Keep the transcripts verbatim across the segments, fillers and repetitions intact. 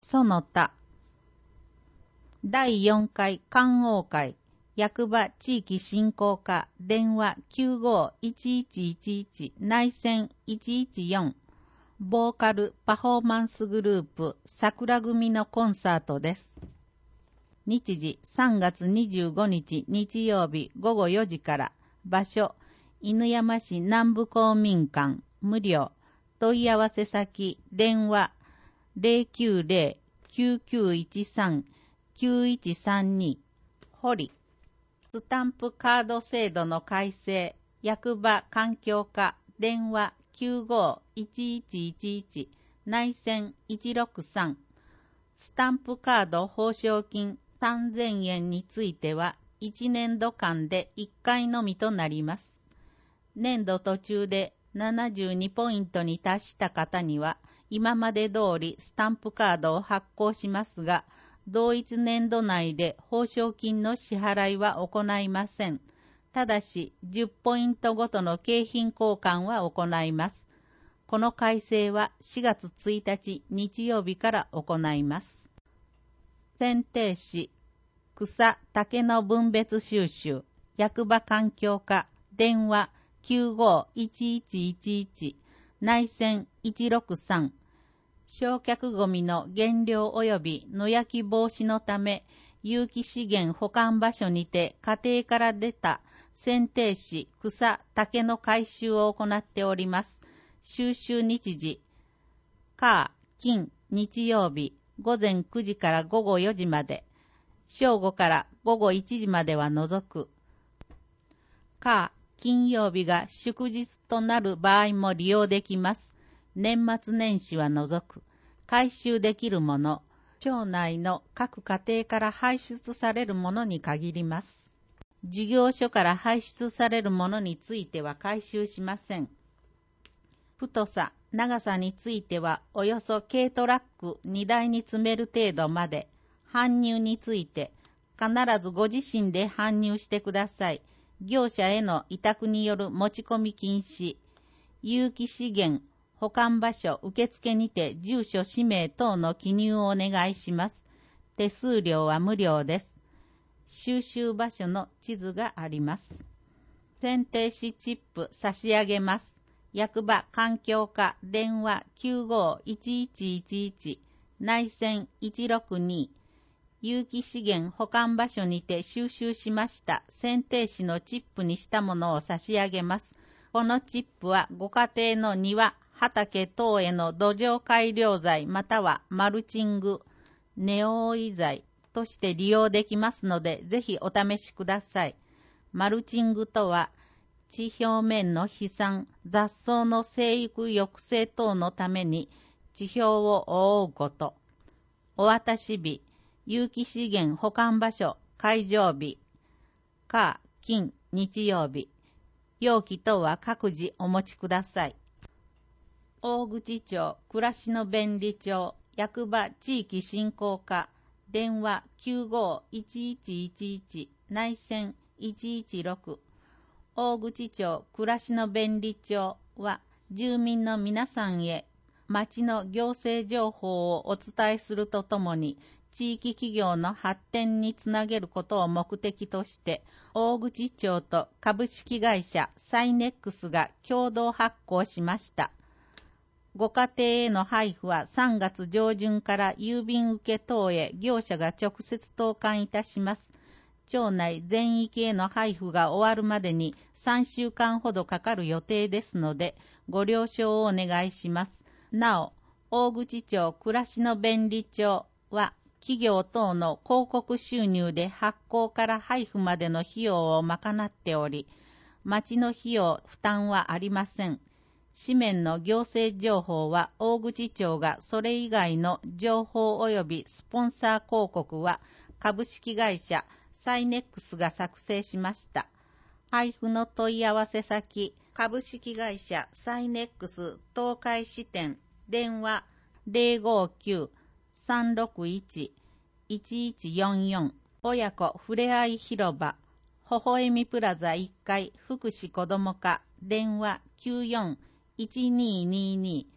その他だいよんかい観桜会役場地域振興課電話 きゅうごいちいちいちいち 内線いちいちよんボーカルパフォーマンスグループ桜組のコンサートです。日時さんがつにじゅうごにち日曜日ごごよじから場所犬山市南部公民館無料問い合わせ先電話 ゼロきゅうゼロ きゅうきゅういちさん きゅういちさんに 堀スタンプカード制度の改正役場環境課電話 きゅうごいちいちいちいち 内線いちろくさんスタンプカード報奨金さんぜんえんについてはいちねんどかんでいっかいのみとなります。年度途中でななじゅうにポイントに達した方には今まで通りスタンプカードを発行しますが、同一年度内で報奨金の支払いは行いません。ただしじゅっポイントごとの景品交換は行います。この改正はしがつついたち日曜日から行います。選定士草竹の分別収集役場環境課電話 きゅうごいちいちいちいち 内線いちろくさん焼却ごみの減量及び野焼き防止のため有機資源保管場所にて家庭から出た選定士草竹の回収を行っております。収集日時火金日曜日ごぜんくじからごごよじまで正午からごごいちじまでは除く。火金曜日が祝日となる場合も利用できます。年末年始は除く。回収できるもの、町内の各家庭から排出されるものに限ります。事業所から排出されるものについては回収しません。太さ、長さについてはおよそ軽トラックにだいに積める程度まで、搬入について必ずご自身で搬入してください。業者への委託による持ち込み禁止。有機資源保管場所受付にて住所氏名等の記入をお願いします。手数料は無料です。収集場所の地図があります。選定士チップ差し上げます。役場環境課電話 きゅうごいちいちいちいち 内線いちろくに有機資源保管場所にて収集しました選定士のチップにしたものを差し上げます。このチップはご家庭の庭、畑等への土壌改良材またはマルチング、ネオイ材として利用できますのでぜひお試しください。マルチングとは地表面の飛散、雑草の生育抑制等のために地表を覆うこと。お渡し日、有機資源保管場所開場日、火、金、日曜日。容器等は各自お持ちください。大口町暮らしの便利町役場地域振興課電話 きゅうごいちいちいちいち 内線いちいちろく大口町暮らしの便利町は住民の皆さんへ町の行政情報をお伝えするとともに地域企業の発展につなげることを目的として大口町と株式会社サイネックスが共同発行しました。ご家庭への配布はさんがつ上旬から郵便受け等へ業者が直接投函いたします。町内全域への配布が終わるまでにさんしゅうかんほどかかる予定ですのでご了承をお願いします。なお、大口町暮らしの便利町は企業等の広告収入で発行から配布までの費用を賄っており、町の費用負担はありません。紙面の行政情報は大口町がそれ以外の情報及びスポンサー広告は株式会社サイネックスが作成しました。配布の問い合わせ先、株式会社サイネックス東海支店電話 ゼロごきゅう さんろくいち いちいちよんよん 親子ふれあい広場ほほえみプラザいっかい福祉子ども課電話 きゅうよんいちにーにーにー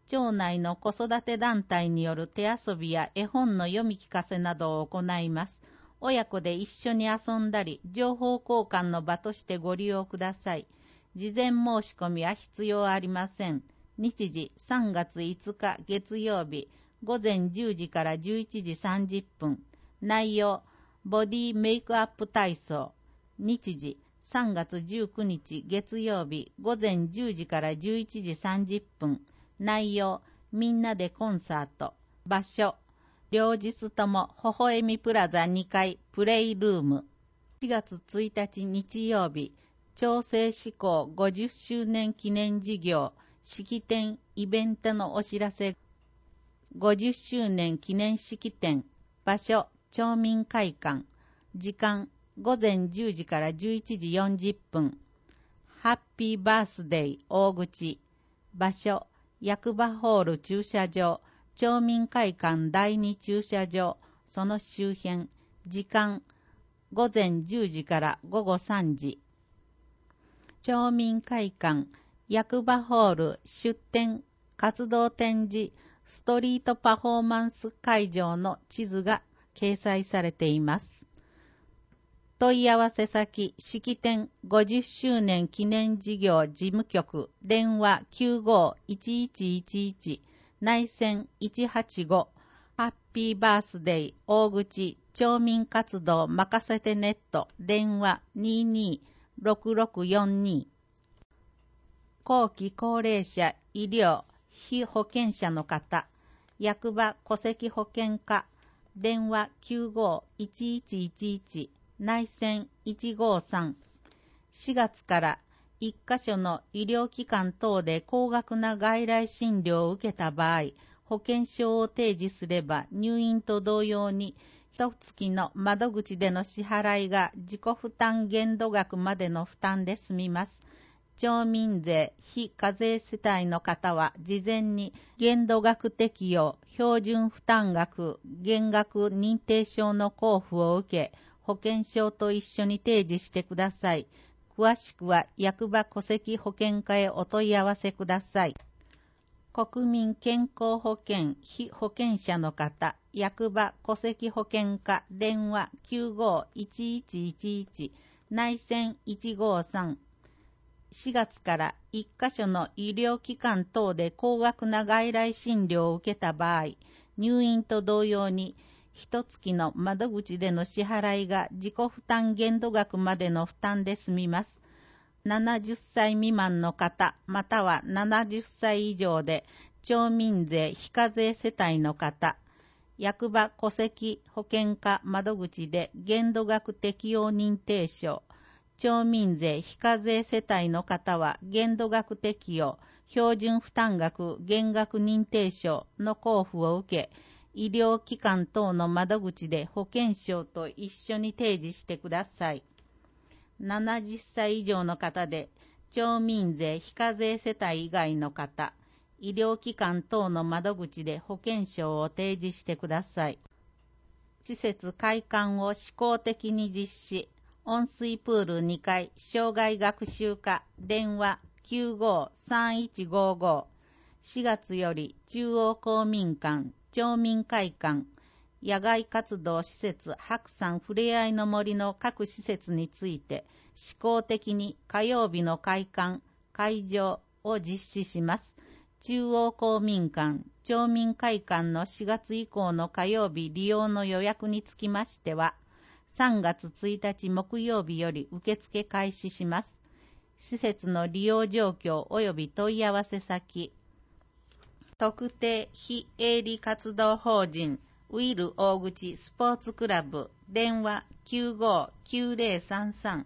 町内の子育て団体による手遊びや絵本の読み聞かせなどを行います。親子で一緒に遊んだり、情報交換の場としてご利用ください。事前申し込みは必要ありません。日時さんがついつか月曜日、ごぜんじゅうじからじゅういちじさんじゅっぷん。内容、ボディメイクアップ体操。日時さんがつじゅうくにち月曜日、ごぜんじゅうじからじゅういちじさんじゅっぷん。内容、みんなでコンサート。場所、両日とも微笑みプラザにかいプレイルーム。しがつついたち日曜日、調整施行ごじゅっしゅうねん記念事業、式典イベントのお知らせ。ごじゅっしゅうねん記念式典。場所、町民会館。時間、ごぜんじゅうじからじゅういちじよんじゅっぷん。ハッピーバースデー大口。場所、役場ホール駐車場。町民会館だいに駐車場、その周辺。時間、ごぜんじゅうじからごごさんじ。町民会館、役場ホール出展、活動展示、ストリートパフォーマンス会場の地図が掲載されています。問い合わせ先、式典ごじゅっしゅうねん記念事業事務局、電話 きゅうご いちいちいちいち、内線いちはちご、ハッピーバースデー大口町民活動任せてネット、電話ににろくろくよんに。後期高齢者医療被保険者の方、役場戸籍保険課、電話 きゅうご いちいちいちいち、内線いちごさん。しがつから一箇所の医療機関等で高額な外来診療を受けた場合、保険証を提示すれば入院と同様に一月の窓口での支払いが自己負担限度額までの負担で済みます。町民税非課税世帯の方は事前に限度額適用、標準負担額、減額認定証の交付を受け、保険証と一緒に提示してください。詳しくは役場戸籍保険課へお問い合わせください。国民健康保険被保険者の方、役場戸籍保険課、電話 きゅうご いちいちいちいち、内線いちごさん。しがつから一箇所の医療機関等で高額な外来診療を受けた場合、入院と同様に一月の窓口での支払いが自己負担限度額までの負担で済みます。ななじゅっさい未満の方、またはななじゅっさい以上で町民税非課税世帯の方、役場戸籍保険課窓口で限度額適用認定証、町民税非課税世帯の方は限度額適用、標準負担額減額認定証の交付を受け、医療機関等の窓口で保険証と一緒に提示してください。ななじゅっさい以上の方で、町民税非課税世帯以外の方、医療機関等の窓口で保険証を提示してください。施設開館を試行的に実施。温水プールにかい、生涯学習課、電話 きゅうご さんいちごご。しがつより中央公民館、町民会館、野外活動施設白山ふれあいの森の各施設について、試行的に火曜日の開館、開場を実施します。中央公民館、町民会館のしがつ以降の火曜日利用の予約につきましては、さんがつついたち木曜日より受付開始します。施設の利用状況及び問い合わせ先、特定非営利活動法人ウィル大口スポーツクラブ、電話 きゅうご きゅうぜろさんさん。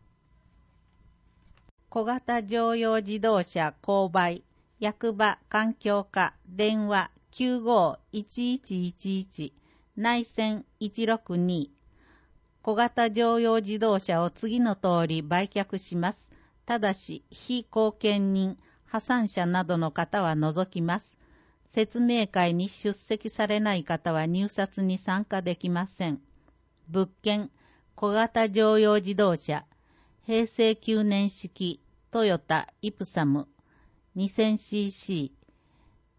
小型乗用自動車購買、役場環境課、電話 きゅうご いちいちいちいち、内線いちろくに。小型乗用自動車を次の通り売却します。ただし、非後見人、破産者などの方は除きます。説明会に出席されない方は入札に参加できません。物件、小型乗用自動車、へいせいきゅうねん式、トヨタ、イプサム、にせんシーシー、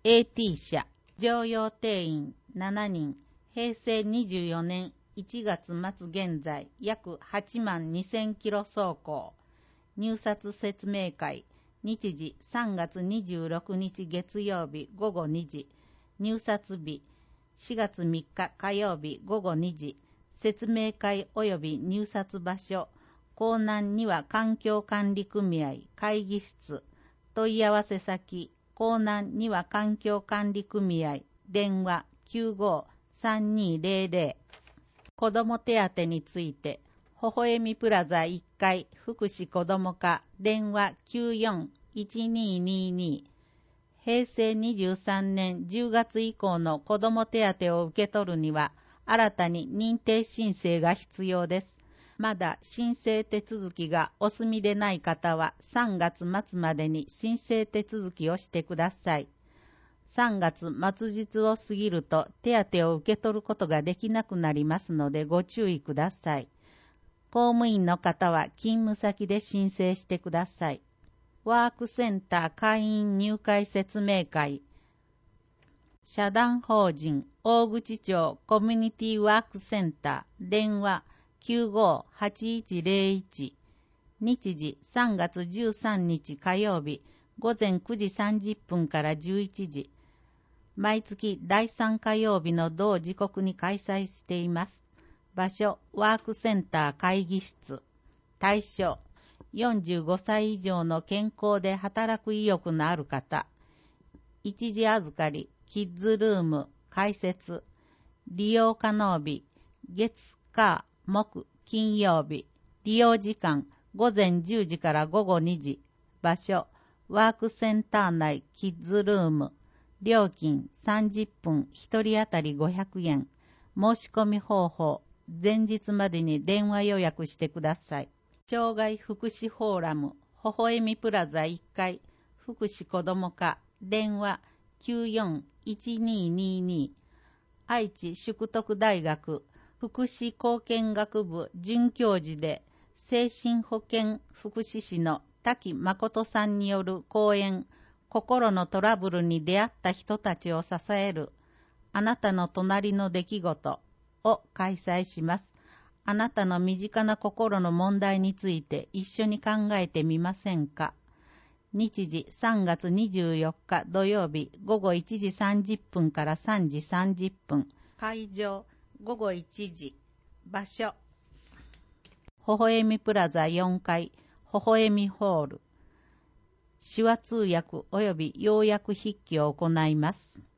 エーティー 社、乗用定員しちにん、平成にじゅうよねんいちがつ末現在約はちまんにせんキロ走行。入札説明会、日時さんがつにじゅうろくにち月曜日ごごにじ、入札日しがつみっか火曜日ごごにじ、説明会及び入札場所、港南には環境管理組合会議室、問い合わせ先、港南には環境管理組合、電話 きゅうご さんにーぜろぜろ。子ども手当について、ほほえみプラザいっかい福祉子ども課、電話 きゅうよんいちにーにーにー。平成にじゅうさんねんじゅうがつ以降の子ども手当を受け取るには、新たに認定申請が必要です。まだ申請手続きがお済みでない方はさんがつ末までに申請手続きをしてください。さんがつ末日を過ぎると手当を受け取ることができなくなりますのでご注意ください。公務員の方は勤務先で申請してください。ワークセンター会員入会説明会。社団法人大口町コミュニティワークセンター、電話 きゅうご はちいちぜろいち。日時さんがつじゅうさんにち火曜日ごぜんくじさんじゅっぷんからじゅういちじ。毎月だいさん火曜日の同時刻に開催しています。場所、ワークセンター会議室。対象、よんじゅうごさい以上の健康で働く意欲のある方。一時預かり、キッズルーム、開設。利用可能日、月、火、木、金曜日。利用時間、ごぜんじゅうじからごごにじ。場所、ワークセンター内キッズルーム。料金さんじゅっぷんひとり当たりごひゃくえん。申し込み方法、前日までに電話予約してください。障害福祉フォーラム、ほほえみプラザいっかい、福祉子ども課、電話 きゅうよんいちにーにーにー。愛知淑徳大学福祉貢献学部准教授で、精神保健福祉士の滝誠さんによる講演、心のトラブルに出会った人たちを支えるあなたの隣の出来事を開催します。あなたの身近な心の問題について一緒に考えてみませんか。日時さんがつにじゅうよっか土曜日ごごいちじさんじゅっぷんからさんじさんじゅっぷん。会場ごごいちじ。場所、ほほえみプラザよんかい、ほほえみホール。手話通訳及び要約筆記を行います。